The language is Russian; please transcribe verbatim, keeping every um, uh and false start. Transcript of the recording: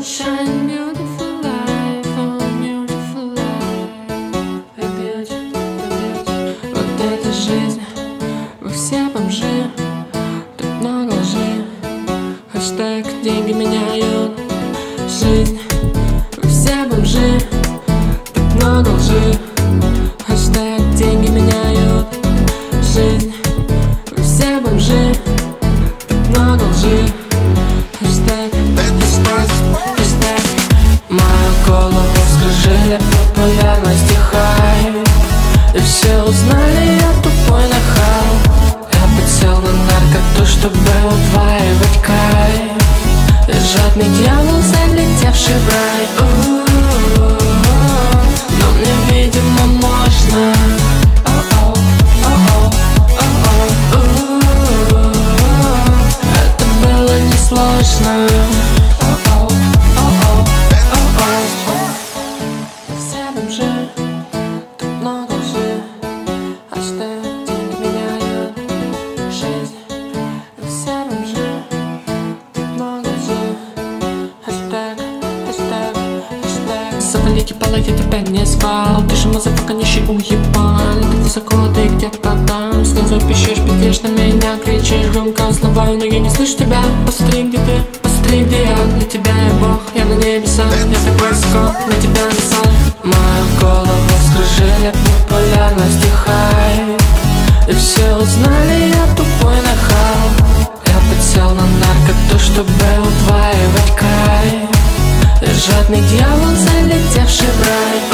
Shine beautiful life, oh beautiful life. Опять, опять. Вот эта жизнь, вы все бомжи, тут много лжи. Хэштег деньги меняют жизнь. Вы все бомжи, тут много лжи. Хэштег деньги меняют жизнь. Вы все бомжи, тут много лжи. Хэштег, хэштег, хэштег. Мою голову вскружили популярности хай. И все узнали, я тупой нахал. Я подсел на наркоту, чтобы удваивать кайф. И жадный дьявол, залетевший в рай. У-у-у-у. Но мне, видимо, можно. О-о, о-о, о-о. У-у-у-у. Это было несложно. О-о, о-о, о-о. Все бомжи, тут много лжи. Хэштег деньги меняют жизнь. Все бомжи, тут много лжи. Хэштег, хэштег, хэштег. Завалите полы, я тебя не спал. Ты же мазафака нищий уебан. Ты высоко, ты где-то там. Снизу пищишь, пиздишь на меня, кричишь громко слова, но я не слышу тебя. Посмотри, где ты, посмотри, где я. Для тебя я бог, я на небесах. Я так высоко, на тебя написал. Мою голову вскружили популярности хай. И все узнали, я тупой нахал. Я подсел на наркоту, чтобы удваивать кайф. И жадный дьявол, залетевший в рай.